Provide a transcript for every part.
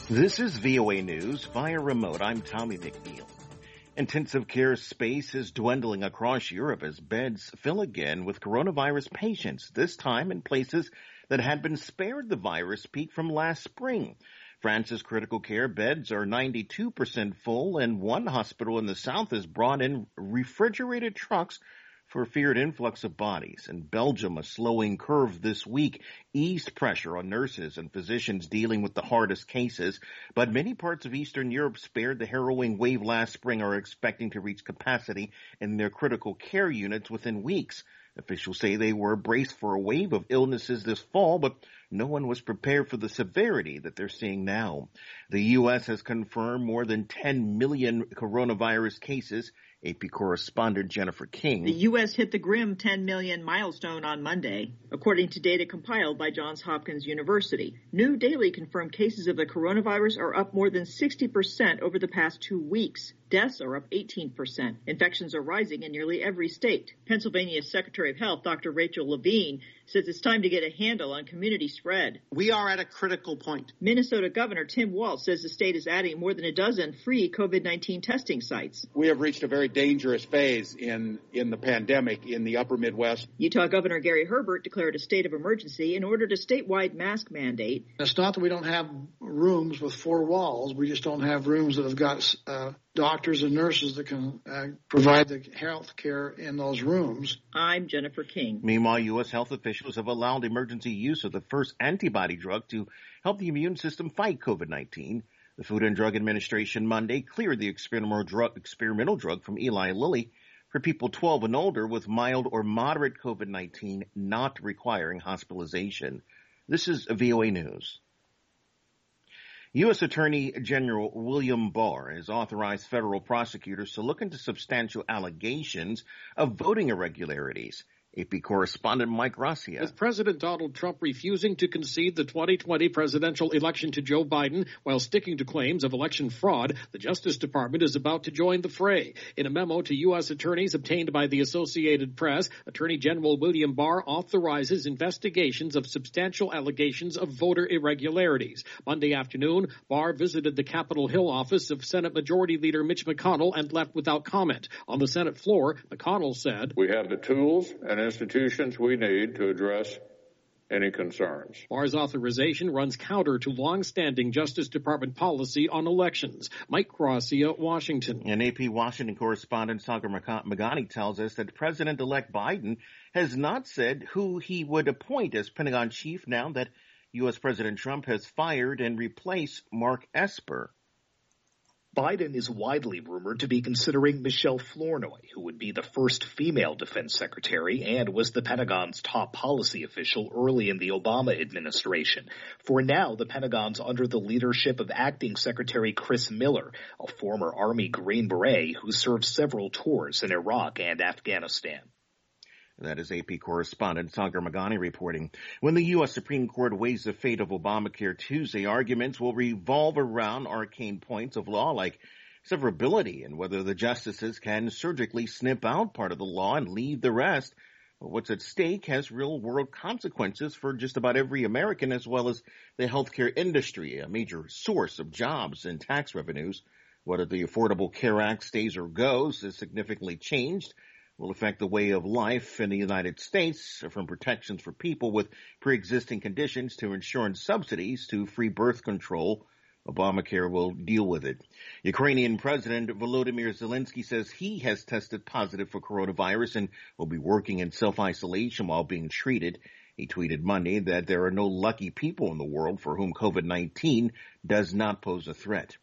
This is VOA News via remote. I'm Tommy McNeil. Intensive care space is dwindling across Europe as beds fill again with coronavirus patients, this time in places that had been spared the virus peak from last spring. France's critical care beds are 92% full, and one hospital in the south has brought in refrigerated trucks for feared influx of bodies. In Belgium, a slowing curve this week eased pressure on nurses and physicians dealing with the hardest cases, but many parts of Eastern Europe spared the harrowing wave last spring are expecting to reach capacity in their critical care units within weeks. Officials say they were braced for a wave of illnesses this fall, but no one was prepared for the severity that they're seeing now. The U.S. has confirmed more than 10 million coronavirus cases. AP correspondent Jennifer King. The U.S. hit the grim 10 million milestone on Monday, according to data compiled by Johns Hopkins University. New daily confirmed cases of the coronavirus are up more than 60% over the past 2 weeks. Deaths are up 18%. Infections are rising in nearly every state. Pennsylvania's Secretary of Health, Dr. Rachel Levine, says it's time to get a handle on community spread. We are at a critical point. Minnesota Governor Tim Walz says the state is adding more than a dozen free COVID-19 testing sites. We have reached a very dangerous phase in the pandemic in the upper Midwest. Utah Governor Gary Herbert declared a state of emergency and ordered a statewide mask mandate. It's not that we don't have rooms with 4 walls. We just don't have rooms that have got doctors and nurses that can provide the health care in those rooms. I'm Jennifer King. Meanwhile, U.S. health officials have allowed emergency use of the first antibody drug to help the immune system fight COVID-19. The Food and Drug Administration Monday cleared the experimental drug from Eli Lilly for people 12 and older with mild or moderate COVID-19 not requiring hospitalization. This is VOA News. U.S. Attorney General William Barr has authorized federal prosecutors to look into substantial allegations of voting irregularities. AP correspondent Mike Gracia. With President Donald Trump refusing to concede the 2020 presidential election to Joe Biden while sticking to claims of election fraud, the Justice Department is about to join the fray. In a memo to U.S. attorneys obtained by the Associated Press, Attorney General William Barr authorizes investigations of substantial allegations of voter irregularities. Monday afternoon, Barr visited the Capitol Hill office of Senate Majority Leader Mitch McConnell and left without comment. On the Senate floor, McConnell said, "We have the tools and institutions we need to address any concerns." Barr's authorization runs counter to long-standing Justice Department policy on elections. Mike Gracia, Washington. And AP Washington correspondent Sagar Magani tells us that President-elect Biden has not said who he would appoint as Pentagon chief now that U.S. President Trump has fired and replaced Mark Esper. Biden is widely rumored to be considering Michelle Flournoy, who would be the first female defense secretary and was the Pentagon's top policy official early in the Obama administration. For now, the Pentagon's under the leadership of Acting Secretary Chris Miller, a former Army Green Beret who served several tours in Iraq and Afghanistan. That is AP correspondent Sagar Magani reporting. When the U.S. Supreme Court weighs the fate of Obamacare Tuesday, arguments will revolve around arcane points of law like severability and whether the justices can surgically snip out part of the law and leave the rest. What's at stake has real-world consequences for just about every American, as well as the healthcare industry, a major source of jobs and tax revenues. Whether the Affordable Care Act stays or goes is significantly changed. Will affect the way of life in the United States, from protections for people with pre-existing conditions to insurance subsidies to free birth control. Obamacare will deal with it. Ukrainian President Volodymyr Zelensky says he has tested positive for coronavirus and will be working in self-isolation while being treated. He tweeted Monday that there are no lucky people in the world for whom COVID-19 does not pose a threat.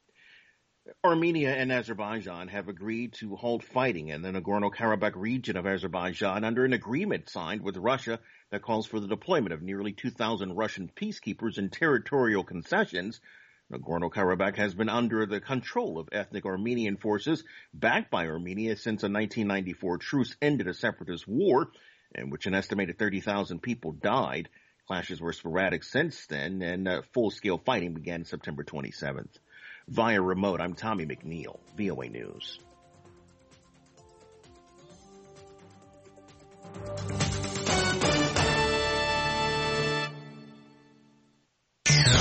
Armenia and Azerbaijan have agreed to halt fighting in the Nagorno-Karabakh region of Azerbaijan under an agreement signed with Russia that calls for the deployment of nearly 2,000 Russian peacekeepers and territorial concessions. Nagorno-Karabakh has been under the control of ethnic Armenian forces backed by Armenia since a 1994 truce ended a separatist war in which an estimated 30,000 people died. Clashes were sporadic since then, and full-scale fighting began September 27th. Via remote, I'm Tommy McNeil, VOA News.